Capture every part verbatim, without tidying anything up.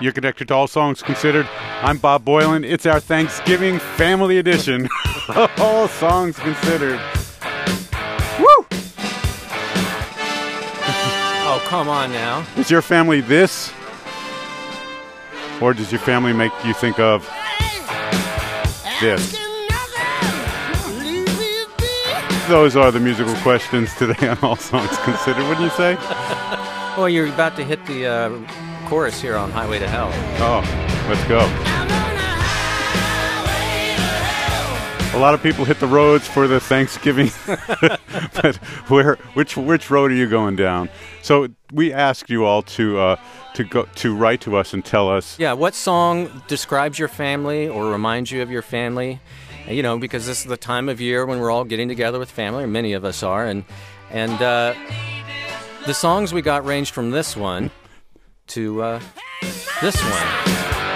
You're connected to All Songs Considered. I'm Bob Boilen. It's our Thanksgiving family edition. All Songs Considered. Woo! Oh, come on now. Is your family this? Or does your family make you think of this? Those are the musical questions today on All Songs Considered, wouldn't you say? Well, you're about to hit the uh, chorus here on Highway to Hell. Oh, let's go. A lot of people hit the roads for the Thanksgiving, but where, which, which road are you going down? So we asked you all to uh, to go to write to us and tell us. Yeah, what song describes your family or reminds you of your family? You know, because this is the time of year when we're all getting together with family, or many of us are, and and uh, the songs we got ranged from this one to uh, this one.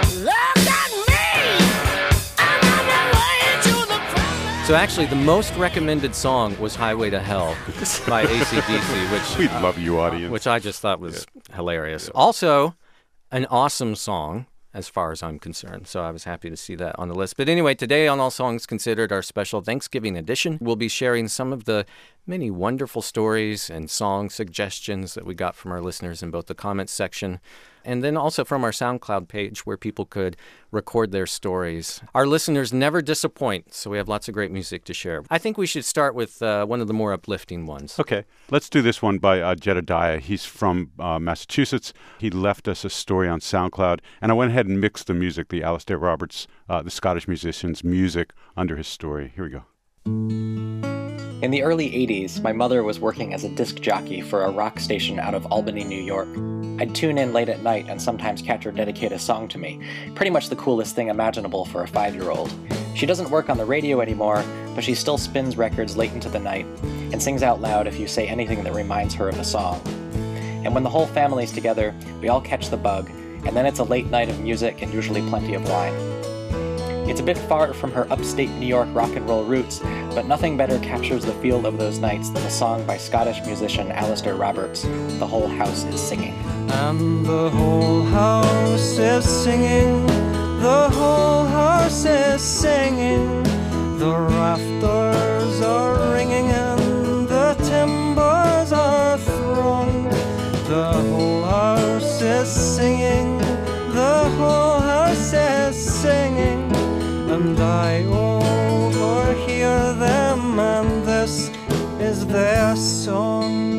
So actually, the most recommended song was "Highway to Hell" by A C D C, which We love you, audience. which I just thought was yeah. hilarious. Yeah. Also, an awesome song, as far as I'm concerned. So I was happy to see that on the list. But anyway, today on All Songs Considered, our special Thanksgiving edition, we'll be sharing some of the many wonderful stories and song suggestions that we got from our listeners in both the comments section and then also from our SoundCloud page where people could record their stories. Our listeners never disappoint, so we have lots of great music to share. I think we should start with uh, one of the more uplifting ones. Okay, let's do this one by uh, Jedediah. He's from uh, Massachusetts. He left us a story on SoundCloud, and I went ahead and mixed the music, the Alistair Roberts, uh, the Scottish musician's music, under his story. Here we go. In the early eighties, my mother was working as a disc jockey for a rock station out of Albany, New York. I'd tune in late at night and sometimes catch her dedicate a song to me. Pretty much the coolest thing imaginable for a five-year-old. She doesn't work on the radio anymore, but she still spins records late into the night and sings out loud if you say anything that reminds her of the song. And when the whole family's together, we all catch the bug, and then it's a late night of music and usually plenty of wine. It's a bit far from her upstate New York rock and roll roots, but nothing better captures the feel of those nights than a song by Scottish musician Alistair Roberts, The Whole House is Singing. And the whole house is singing, the whole house is singing, the rafters are ringing and the timbers are throng. The whole house is singing, the whole house is singing, and I overhear them, and this is their song.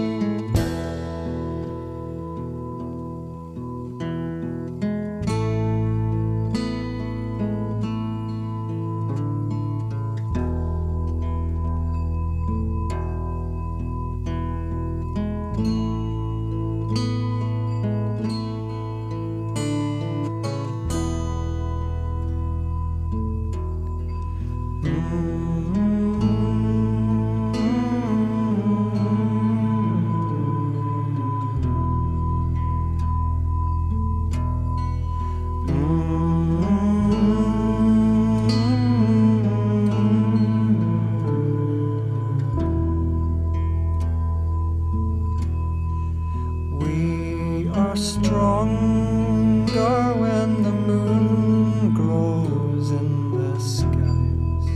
Stronger when the moon grows in the skies,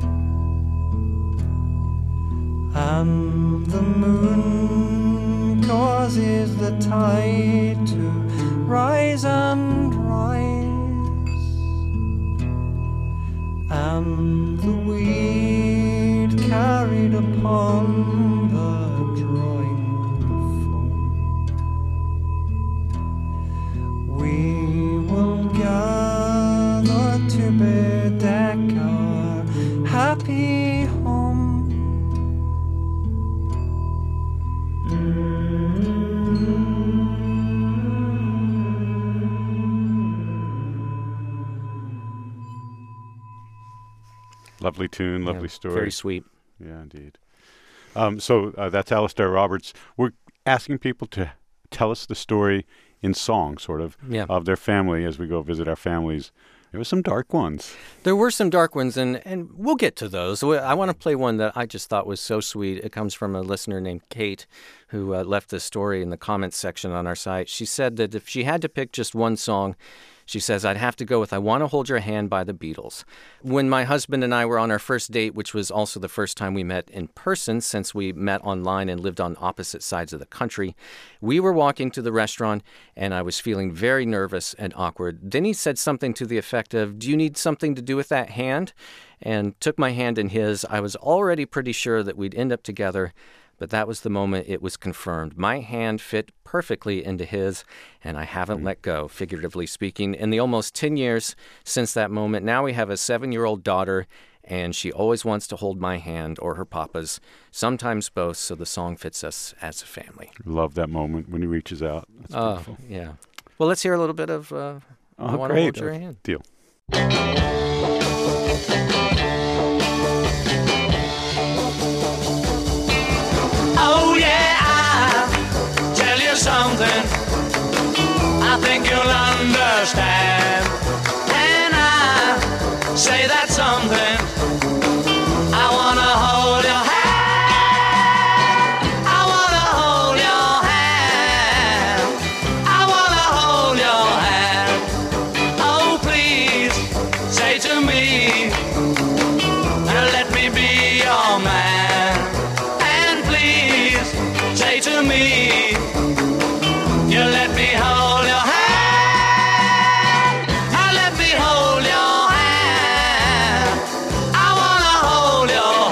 and the moon causes the tide to rise and rise, and the weed carried upon the drawing. We will gather to bedeck our happy home. Lovely tune, lovely yeah, story. Very sweet. Yeah, indeed. Um, so uh, that's Alistair Roberts. We're asking people to tell us the story in song, sort of, yeah. of their family as we go visit our families There were some dark ones. There were some dark ones, and, and we'll get to those. I want to play one that I just thought was so sweet. It comes from a listener named Kate, who uh, left this story in the comments section on our site. She said that if she had to pick just one song, she says, I'd have to go with I Want to Hold Your Hand by the Beatles. When my husband and I were on our first date, which was also the first time we met in person since we met online and lived on opposite sides of the country, we were walking to the restaurant and I was feeling very nervous and awkward. Then he said something to the effect of, do you need something to do with that hand? And took my hand in his. I was already pretty sure that we'd end up together. But that was the moment it was confirmed. My hand fit perfectly into his, and I haven't mm. let go, figuratively speaking. In the almost ten years since that moment, now we have a seven-year-old daughter, and she always wants to hold my hand or her papa's, sometimes both, so the song fits us as a family. Love that moment when he reaches out. That's oh, beautiful. Yeah. Well, let's hear a little bit of uh, oh, I Want to Hold Your Hand. Deal. Oh yeah, I'll tell you something I think you'll understand. When I say that something, I wanna hold your hand. I wanna hold your hand. I wanna hold your hand. Oh please, say to me, let me be your man. Say to me, you let me hold your hand. I let me hold your hand. I wanna hold your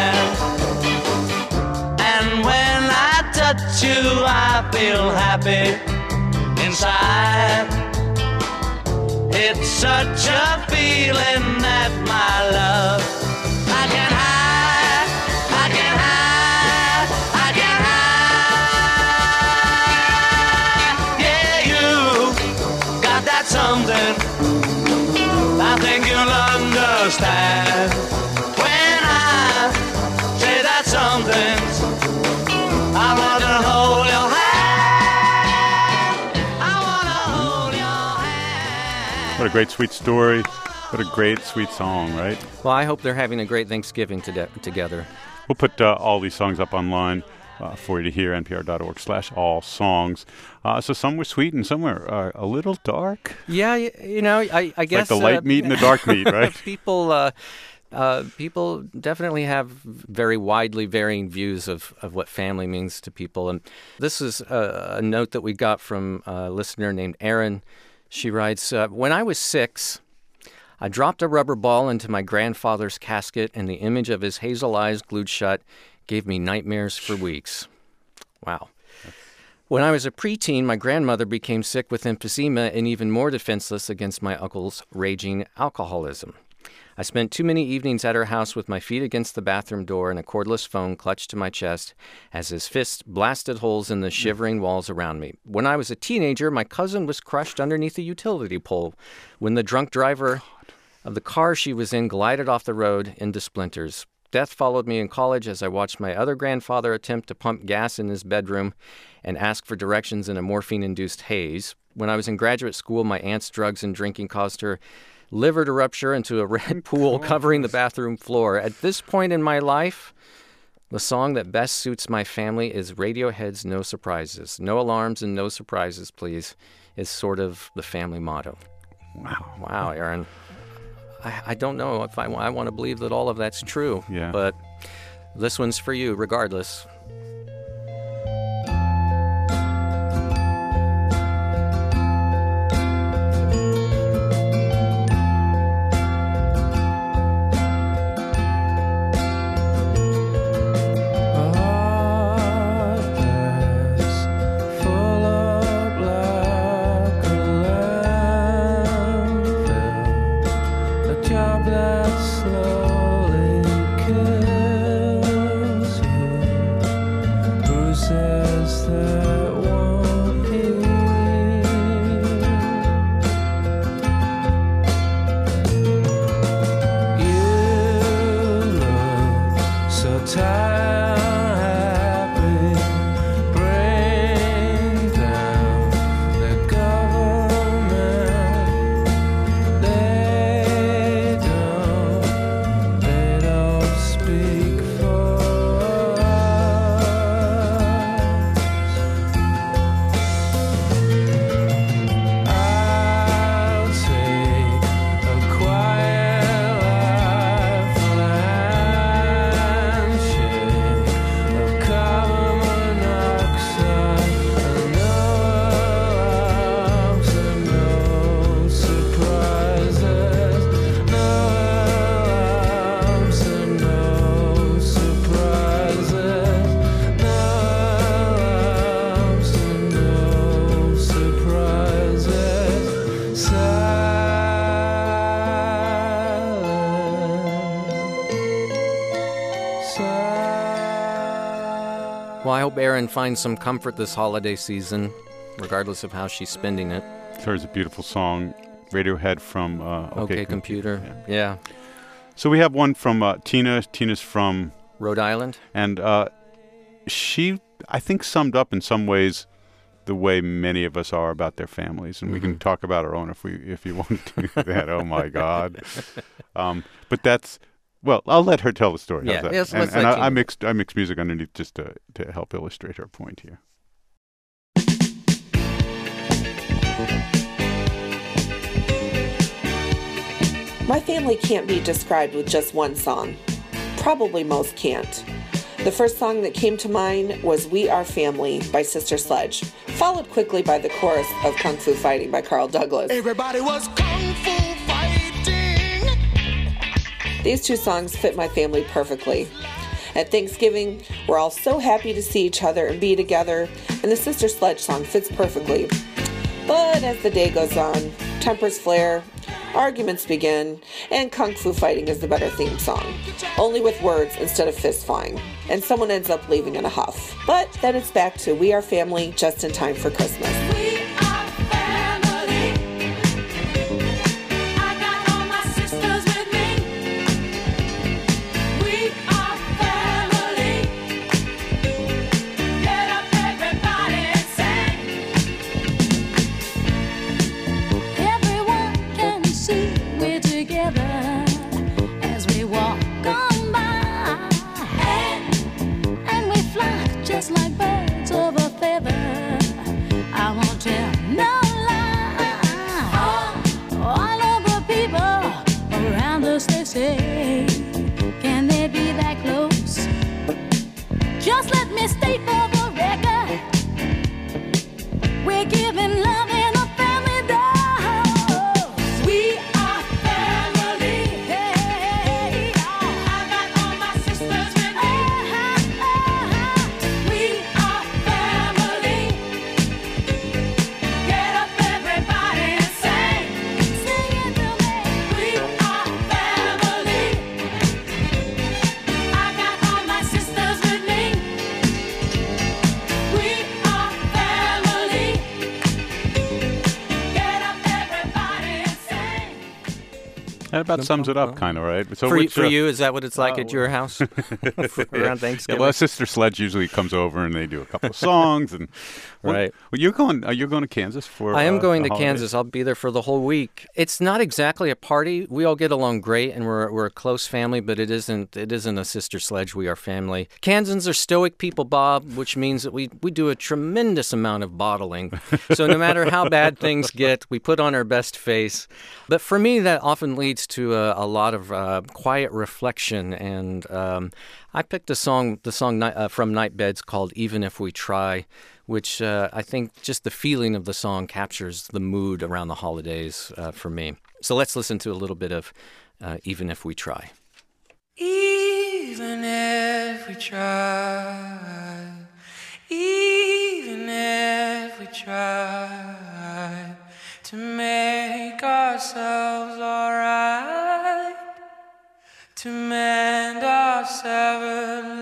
hand. And when I touch you, I feel happy inside. It's such a feeling that my love I can hide, I can hide, I can hide. Something I think you'll understand. When I say that something, I want to hold your hand. I want to hold your hand. What a great, sweet story. What a great, sweet song, right? Well, I hope they're having a great Thanksgiving to- together. We'll put uh, all these songs up online Uh, for you to hear, npr.org slash all songs. Uh, so some were sweet and some were uh, a little dark. Yeah, you, you know, I, I guess... Like the light uh, meat and the dark meat, right? people uh, uh, people definitely have very widely varying views of, of what family means to people. And this is a, a note that we got from a listener named Erin. She writes, uh, when I was six, I dropped a rubber ball into my grandfather's casket and the image of his hazel eyes glued shut gave me nightmares for weeks. Wow. When I was a preteen, my grandmother became sick with emphysema and even more defenseless against my uncle's raging alcoholism. I spent too many evenings at her house with my feet against the bathroom door and a cordless phone clutched to my chest as his fist blasted holes in the shivering walls around me. When I was a teenager, my cousin was crushed underneath a utility pole when the drunk driver of the car she was in glided off the road into splinters. Death followed me in college as I watched my other grandfather attempt to pump gas in his bedroom and ask for directions in a morphine-induced haze. When I was in graduate school, my aunt's drugs and drinking caused her liver to rupture into a red pool covering the bathroom floor. At this point in my life, the song that best suits my family is Radiohead's No Surprises. No alarms and no surprises, please, is sort of the family motto. Wow. Wow, Aaron. I, I don't know if I, I want to believe that all of that's true, yeah. But this one's for you regardless. Bring down. Well, I hope Erin finds some comfort this holiday season, regardless of how she's spending it. There's a beautiful song, Radiohead from uh, OK, Okay, Computer. Yeah. yeah. So we have one from uh, Tina. Tina's from Rhode Island. And uh, she, I think, summed up in some ways the way many of us are about their families. And mm-hmm. we can talk about our own if we if you want to do that. Oh, my God. Um, but that's, well, I'll let her tell the story. Yeah, How's that? yes, and let's and let I, I, mixed, I mixed music underneath just to, to help illustrate her point here. My family can't be described with just one song. Probably most can't. The first song that came to mind was We Are Family by Sister Sledge, followed quickly by the chorus of Kung Fu Fighting by Carl Douglas. Everybody was Kung Fu fighting. These two songs fit my family perfectly. At Thanksgiving, we're all so happy to see each other and be together, and the Sister Sledge song fits perfectly. But as the day goes on, tempers flare, arguments begin, and Kung Fu Fighting is the better theme song, only with words instead of fist flying, and someone ends up leaving in a huff. But then it's back to We Are Family just in time for Christmas. We are family. I got all my sisters with me. We are family. Get up, everybody, and sing. Everyone can see we're together as we walk on by, and, and we fly just like birds of a feather. I won't tell no lie. All, all of the people around us, they say, can they be that close? Just let me state for the record, we're giving love in a family dose. We are family. Hey, I got all my sisters with me. We are family. Get up, everybody, and sing. Sing it to me. We are family. I got all my sisters with me. We are family. Get up, everybody, and sing. That about sums it up, kind of, right? So For, which, for uh, you, is that what it's like uh, at your house for, around Yeah, Thanksgiving? well, Sister Sledge usually comes over and they do a couple of songs, and well, Right. Well, you're going. Uh, you're going to Kansas for. I am uh, going the to holidays? Kansas. I'll be there for the whole week. It's not exactly a party. We all get along great, and we're we're a close family. But it isn't it isn't a Sister Sledge. We are family. Kansans are stoic people, Bob, which means that we we do a tremendous amount of bottling. So no matter how bad things get, we put on our best face. But for me, that often leads to a, a lot of uh, quiet reflection. And um, I picked a song, the song uh, from Night Beds called "Even If We Try," which uh, I think just the feeling of the song captures the mood around the holidays uh, for me. So let's listen to a little bit of uh, Even If We Try. Even if we try, even if we try to make ourselves alright, to mend our severed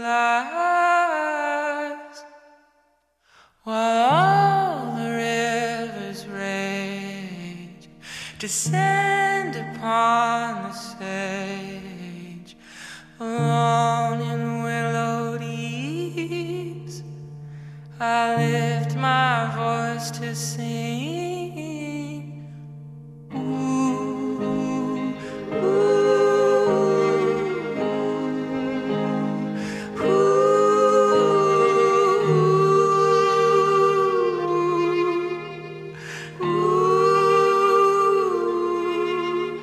lives, while all the rivers rage, descend upon the sage, alone in willowed eaves, I lift my voice to sing. Ooh, ooh, ooh, ooh.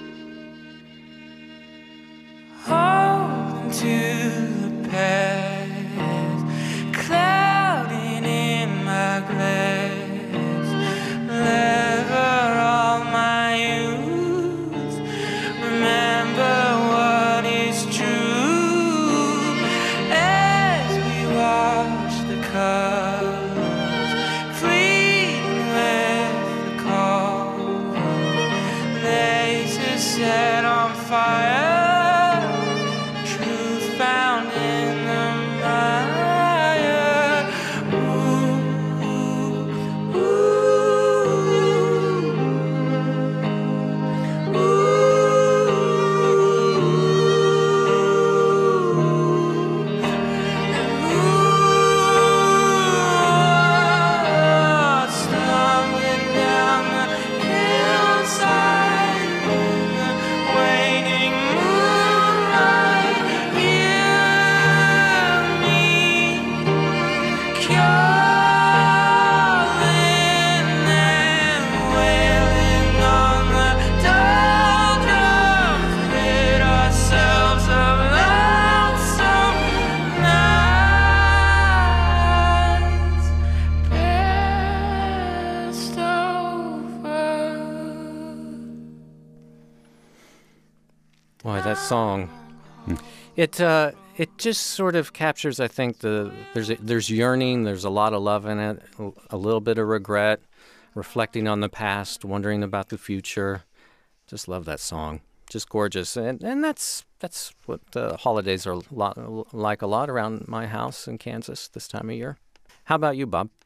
Holding to the past, clouding in my glass, nice song. It uh, it just sort of captures, I think, the there's a, there's yearning, there's a lot of love in it, a little bit of regret, reflecting on the past, wondering about the future. Just love that song. Just gorgeous, and and that's that's what the holidays are a lot, like a lot around my house in Kansas this time of year. How about you, Bob?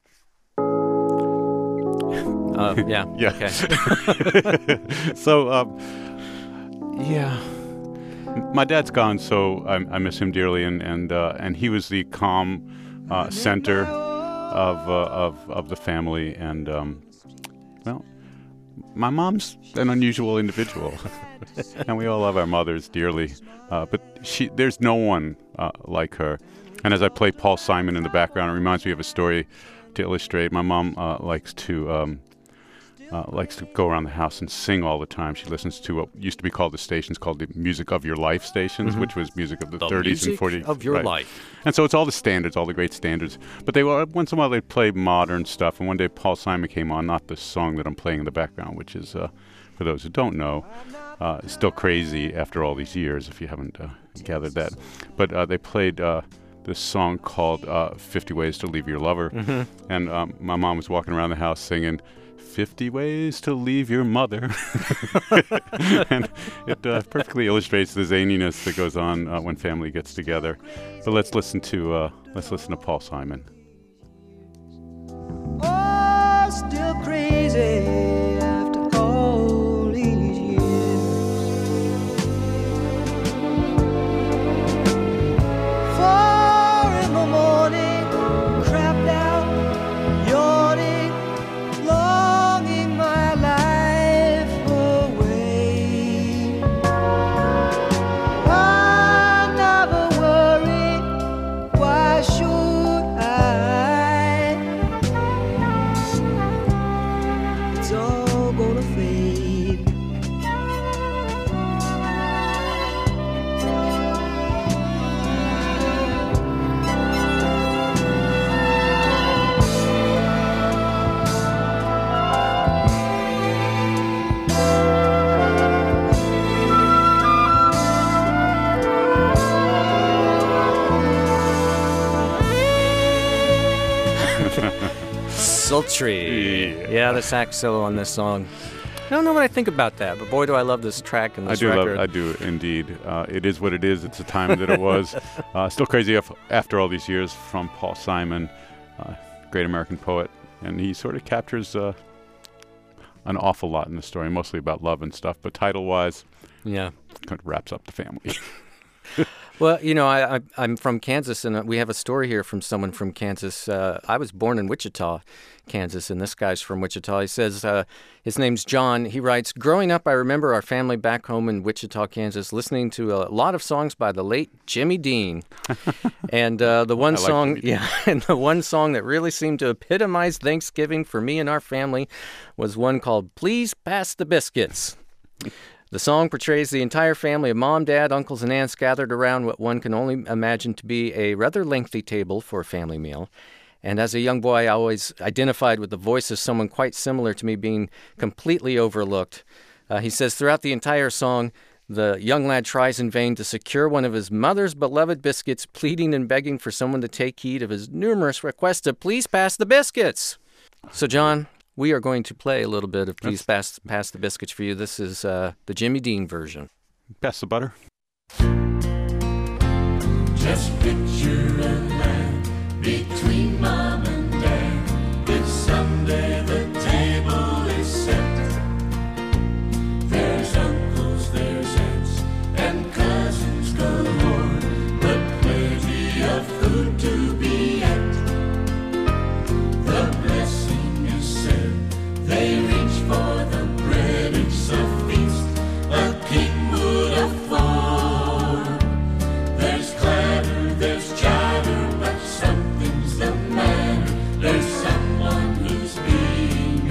Uh, yeah. Yeah. Okay. So, um, yeah, my dad's gone, so I, I miss him dearly, and and uh, and he was the calm uh, center of uh, of of the family, and um, well, my mom's an unusual individual, and we all love our mothers dearly, uh, but she there's no one uh, like her. And as I play Paul Simon in the background, it reminds me of a story to illustrate. My mom uh, likes to. Um, Uh, likes to go around the house and sing all the time. She listens to what used to be called the stations called the Music of Your Life stations, Mhm. which was music of the, The thirties and music forties. of your life. And so it's all the standards, all the great standards. But they were, once in a while they'd play modern stuff. And one day Paul Simon came on, not the song that I'm playing in the background, which is, uh, for those who don't know, uh, still crazy after all these years, if you haven't uh, gathered that. But uh, they played uh, this song called uh, fifty Ways to Leave Your Lover. Mhm. And um, my mom was walking around the house singing, fifty Ways to Leave Your Mother. And it uh, perfectly illustrates the zaniness that goes on uh, when family gets together. But let's listen to uh, let's listen to Paul Simon. Oh, still crazy after all these years. Four in the morning, crapped out, yawning, longing my life away. I never worry, why should I? It's all gonna fade. Sultry. Yeah. Yeah, the sax solo on this song. I don't know what I think about that, but boy, do I love this track and I this do record. love, I do indeed. Uh, it is what it is. It's the time that it was. Uh, still crazy af- after all these years from Paul Simon, uh, great American poet, and he sort of captures uh, an awful lot in the story, mostly about love and stuff. But title-wise, Yeah. kind of wraps up the family. Well, you know, I, I, I'm from Kansas, and we have a story here from someone from Kansas. Uh, I was born in Wichita, Kansas, and this guy's from Wichita. He says uh, his name's John. He writes, growing up, I remember our family back home in Wichita, Kansas, listening to a lot of songs by the late Jimmy Dean. And uh, the one I like song, Jimmy Dean. yeah, and the one song that really seemed to epitomize Thanksgiving for me and our family was one called Please Pass the Biscuits. The song portrays the entire family of mom, dad, uncles, and aunts gathered around what one can only imagine to be a rather lengthy table for a family meal. And as a young boy, I always identified with the voice of someone quite similar to me being completely overlooked. Uh, he says, throughout the entire song, the young lad tries in vain to secure one of his mother's beloved biscuits, pleading and begging for someone to take heed of his numerous requests to please pass the biscuits. So, John, we are going to play a little bit of Please Pass, Pass the Biscuits for you. This is uh, the Jimmy Dean version. Pass the butter. Just picture a land between mom and dad. It's Sunday, the table is set. There's uncles, there's aunts, and cousins galore, but plenty of food to be at. The blessing is said, they reach for the bread, it's a feast a king would afford. There's clatter, there's chatter, but something's the matter. There's someone who's being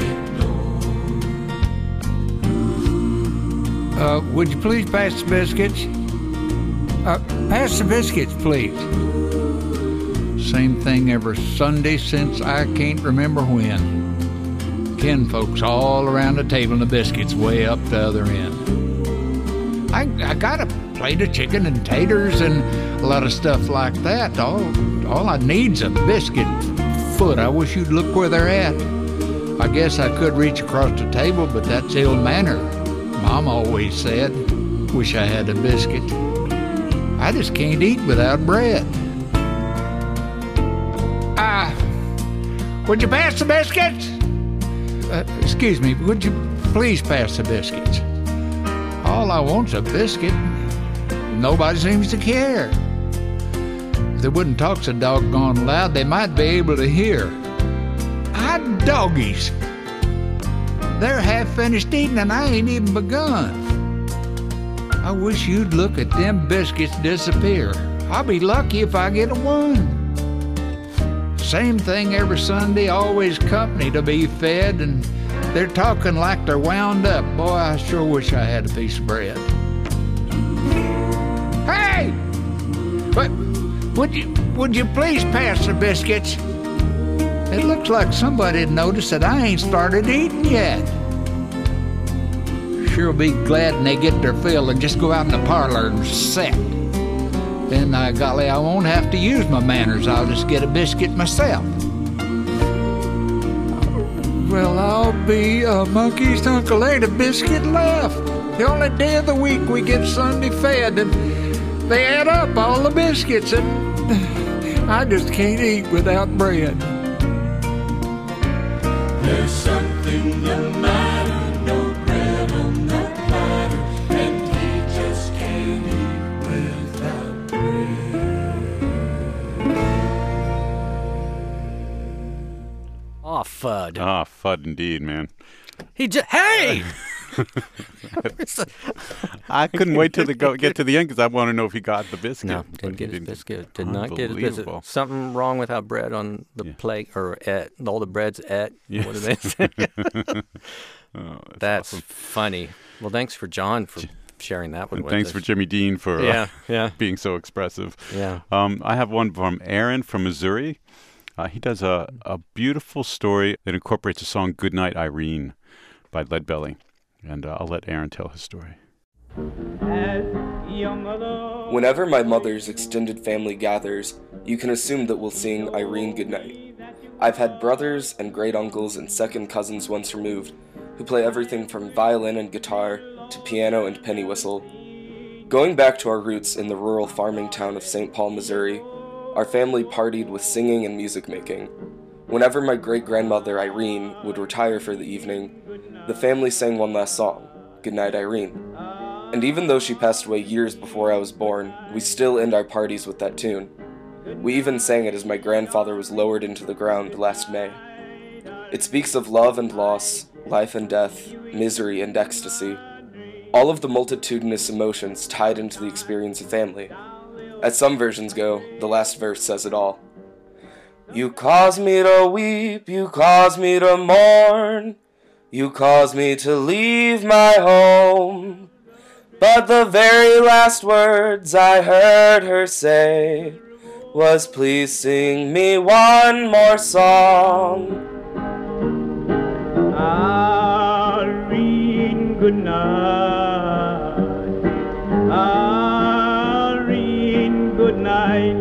ignored. Uh, would you please pass the biscuits? Uh, pass the biscuits, please. Same thing every Sunday since I can't remember when. Kin folks all around the table and the biscuits way up the other end. I, I got a plate of chicken and taters and a lot of stuff like that. All, all I need's a biscuit foot. I wish you'd look where they're at. I guess I could reach across the table, but that's ill manner. Mom always said, wish I had a biscuit. I just can't eat without bread. Ah, uh, would you pass the biscuits? Uh, excuse me, would you please pass the biscuits? All I want's a biscuit. Nobody seems to care. If they wouldn't talk so doggone loud, they might be able to hear. Hot doggies. They're half finished eating and I ain't even begun. I wish you'd look at them biscuits disappear. I'll be lucky if I get a one. Same thing every Sunday, always company to be fed, and they're talking like they're wound up. Boy, I sure wish I had a piece of bread. Hey! What, would you would you please pass the biscuits? It looks like somebody had noticed that I ain't started eating yet. Sure be glad when they get their fill and just go out in the parlor and sit. Then, uh, golly, I won't have to use my manners. I'll just get a biscuit myself. Well, I'll be a monkey's uncle. Ain't a biscuit left. The only day of the week we get Sunday fed, and they add up all the biscuits, and I just can't eat without bread. There's something the matter, no bread on the platter, and he just can't eat without bread. Oh, Fudd. Ah, Fudd indeed, man. He just, hey! I couldn't wait till the go get to the end because I want to know if he got the biscuit. No, but didn't get he his biscuit. Did not get his biscuit. Unbelievable. Something wrong with how bread on the Yeah. plate, or at, all the bread's at. Yes. What do they say? Oh, that's That's awesome. funny. Well, thanks for John for sharing that one And with thanks us. for Jimmy Dean for Yeah, uh, yeah. being so expressive. Yeah. Um, I have one from Aaron from Missouri. Uh, he does a, a beautiful story that incorporates the song Goodnight Irene by Leadbelly. And uh, I'll let Aaron tell his story. Whenever my mother's extended family gathers, you can assume that we'll sing Irene Goodnight. I've had brothers and great uncles and second cousins once removed who play everything from violin and guitar to piano and penny whistle. Going back to our roots in the rural farming town of Saint Paul, Missouri, our family partied with singing and music making. Whenever my great-grandmother Irene would retire for the evening, the family sang one last song, Goodnight Irene. And even though she passed away years before I was born, we still end our parties with that tune. We even sang it as my grandfather was lowered into the ground last May. It speaks of love and loss, life and death, misery and ecstasy, all of the multitudinous emotions tied into the experience of family. As some versions go, the last verse says it all. You cause me to weep, you cause me to mourn, you cause me to leave my home. But the very last words I heard her say was, please sing me one more song. Irene, good night. Irene, good night.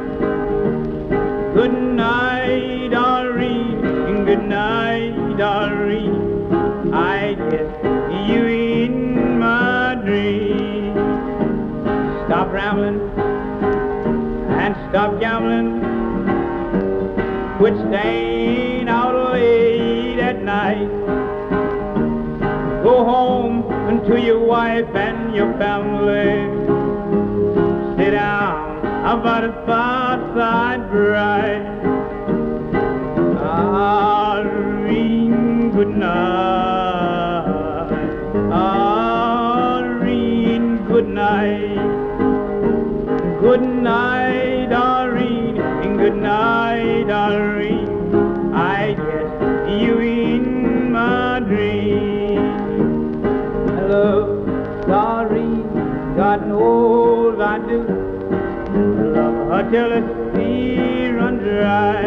Good night, Irene. Good night, Irene. I get you in my dream. Stop rambling and stop gambling. Quit staying out late at night. Go home to your wife and your family. Sit down by the fireside bright. Irene, good night. Irene, good night. Good night, Irene, and good night, Irene. I get you in my dream. Hello, Irene, God knows I do. Love her till the sea runs dry.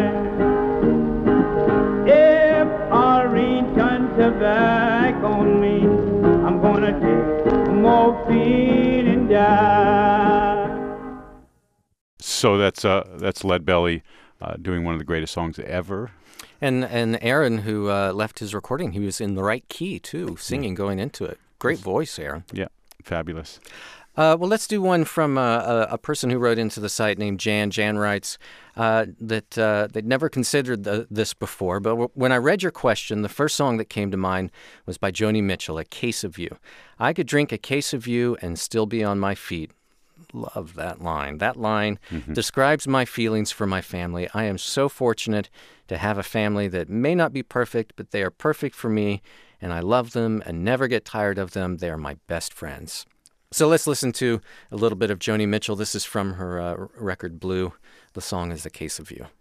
If Irene turns her back on me, I'm gonna take morphine and die. So that's uh, that's Leadbelly uh, doing one of the greatest songs ever. And and Aaron, who uh, left his recording, he was in the right key, too, singing going into it. Great voice, Aaron. Yeah, fabulous. Uh, well, let's do one from uh, a, a person who wrote into the site named Jan. Jan writes uh, that uh, they'd never considered the, this before, but w- when I read your question, the first song that came to mind was by Joni Mitchell, A Case of You. I could drink a case of you and still be on my feet. Love that line. That line mm-hmm. describes my feelings for my family. I am so fortunate to have a family that may not be perfect, but they are perfect for me, and I love them and never get tired of them. They are my best friends. So let's listen to a little bit of Joni Mitchell. This is from her uh, record Blue. The song is A Case of You.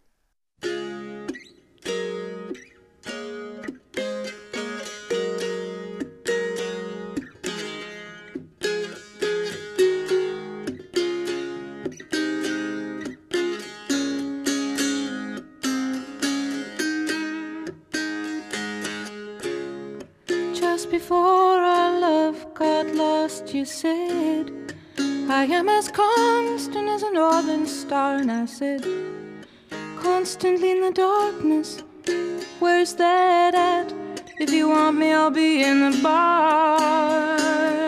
Just before our love got lost, you said, I am as constant as a northern star. And I said, constantly in the darkness, where's that at? If you want me, I'll be in the bar.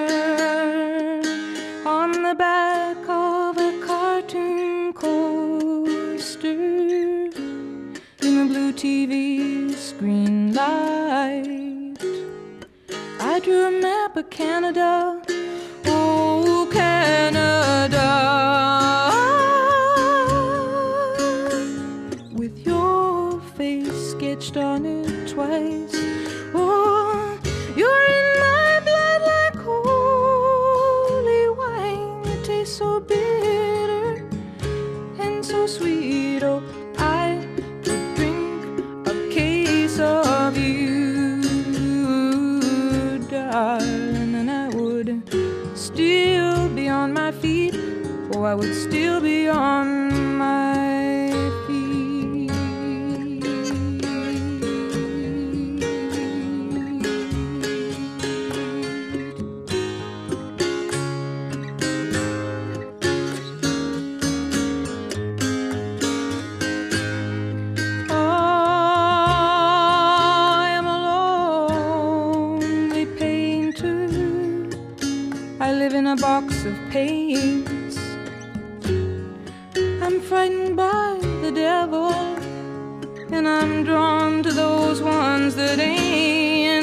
On the back of a cartoon coaster, in the blue T V screen light, I drew a map of Canada, oh Canada, with your face sketched on it twice. Oh, you're in my blood like holy wine. It tastes so bitter and so sweet. Oh, I could drink a case of you, darling, and I would still be on my feet. Oh, I would still be on my feet. I am a lonely painter. I live in a box of paints. I'm frightened by the devil, and I'm drawn to those ones that ain't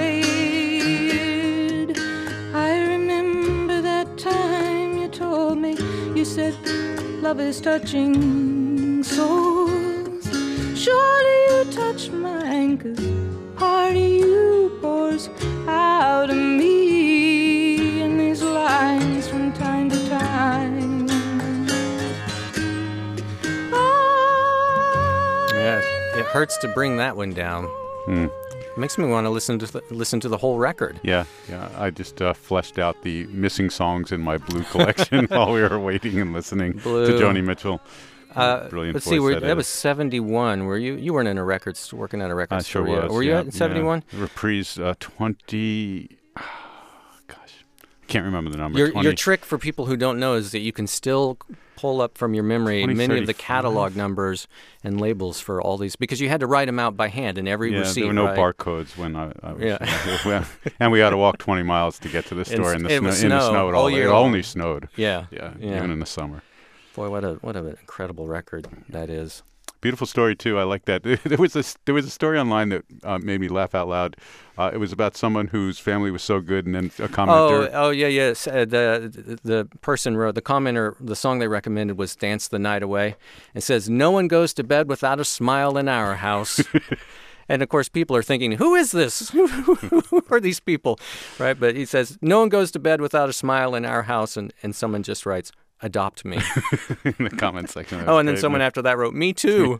afraid. I remember that time you told me, you said, love is touching souls. Surely you touched mine, 'cause part of you pours out of me in these lines from time to time. Yeah, it hurts to bring that one down. Hmm. It makes me want to listen to the, listen to the whole record. Yeah, yeah. I just uh, fleshed out the missing songs in my Blue collection while we were waiting and listening Blue. to Joni Mitchell. Uh, Brilliant let's voice see, we're, that that is. was seventy-one. Were you? You weren't in a record store, working at a record I store. sure yet. was. Were you yeah, at seventy-one? Yeah. Reprise uh, twenty. Gosh, I can't remember the number. Your, twenty, your trick for people who don't know is that you can still pull up from your memory many of the catalog numbers and labels for all these, because you had to write them out by hand in every yeah, receipt. there were no right? barcodes when I, I was. Yeah. uh, and we had to walk twenty miles to get to the store in, In the s- it snow. was In the snow snow, it, all all, year it long. only snowed. Yeah. yeah, Yeah. even in the summer. Boy, what a what an incredible record that is. Beautiful story too. I like that. There was a there was a story online that uh, made me laugh out loud. Uh, it was about someone whose family was so good, and then a Oh, commenter. oh yeah, yes. Uh, the the person wrote, the commenter, the song they recommended was "Dance the Night Away." It says, "No one goes to bed without a smile in our house." And of course, people are thinking, "Who is this? Who are these people?" Right? But he says, "No one goes to bed without a smile in our house," and and someone just writes, "Adopt me." in the comment section. Oh, and then Great. someone after that wrote, "Me too."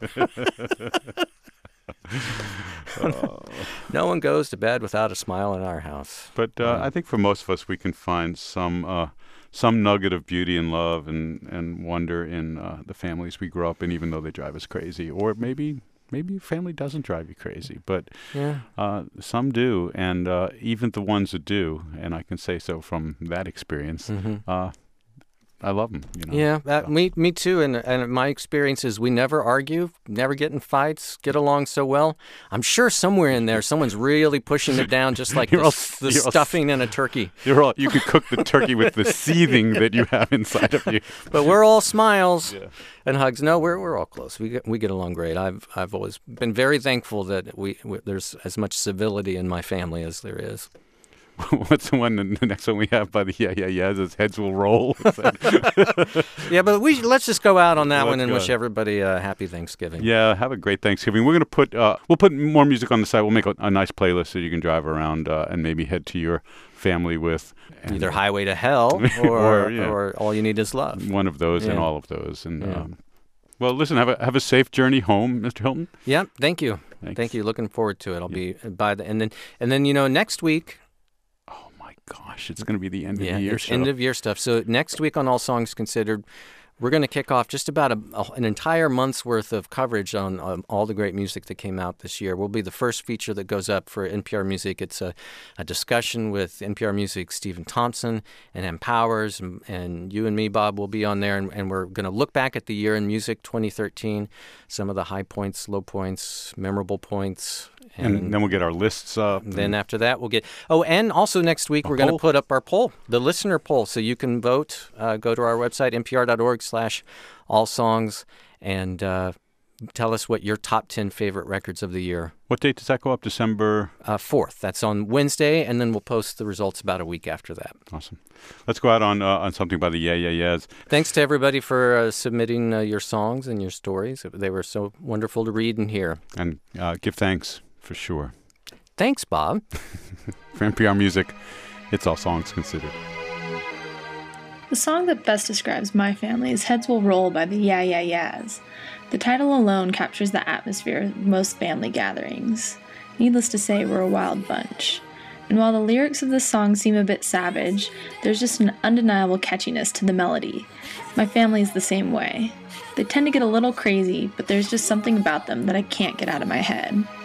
Oh. No one goes to bed without a smile in our house. But uh, I think for most of us, we can find some uh, some nugget of beauty and love and, and wonder in uh, the families we grew up in, even though they drive us crazy. Or maybe maybe family doesn't drive you crazy, but Yeah. uh, some do. And uh, even the ones that do, and I can say so from that experience, Mhm. uh, I love them. You know? Yeah, that, me me too. And and my experience is we never argue, never get in fights, get along so well. I'm sure somewhere in there someone's really pushing it down, just like the, all- the you're all- stuffing in a turkey. You're all, you could cook the turkey with the seething that you have inside of you. But we're all smiles Yeah. and hugs. No, we're we're all close. We get we get along great. I've I've always been very thankful that we, we there's as much civility in my family as there is. What's the one? The next one we have by the yeah yeah yeahs is heads will roll. Is that- Yeah, but we let's just go out on that Let's one and go. wish everybody a happy Thanksgiving. Yeah, have a great Thanksgiving. We're gonna put uh, we'll put more music on the site. We'll make a, a nice playlist so you can drive around uh, and maybe head to your family with and Either Highway to Hell or Or, or, yeah. All You Need Is Love. one of those and Yeah. all of those. And Yeah. um, well, listen, have a have a safe journey home, Mister Hilton. Yeah, thank you. Thanks. Thank you. Looking forward to it. I'll be by the and then and then you know next week. Oh my gosh, it's gonna be the end of Yeah, the year it's show. end of year stuff. So next week on All Songs Considered, we're going to kick off just about a, a- an entire month's worth of coverage on um, all the great music that came out this year. We'll be the first feature that goes up for N P R Music. It's a, a discussion with N P R Music Stephen Thompson and M. Powers, and, and you and me, Bob, will be on there, and, and we're going to look back at the year in music twenty thirteen, some of the high points, low points, memorable points. and then we'll get our lists up. Then after that, we'll get. Oh, and also next week, A we're going to poll? put up our poll, the listener poll, so you can vote. Uh, go to our website, npr.org slash all songs, and uh, tell us what your top ten favorite records of the year. What date does that go up? December Uh, fourth. That's on Wednesday, and then we'll post the results about a week after that. Awesome. Let's go out on uh, on something by the Yeah Yeah Yeahs. Thanks to everybody for uh, submitting uh, your songs and your stories. They were so wonderful to read and hear. And uh, give thanks for sure. Thanks, Bob. For N P R Music, it's All Songs Considered. The song that best describes my family is Heads Will Roll by the Yeah Yeah Yeahs. The title alone captures the atmosphere of most family gatherings. Needless to say, we're a wild bunch. And while the lyrics of this song seem a bit savage, there's just an undeniable catchiness to the melody. My family is the same way. They tend to get a little crazy, but there's just something about them that I can't get out of my head.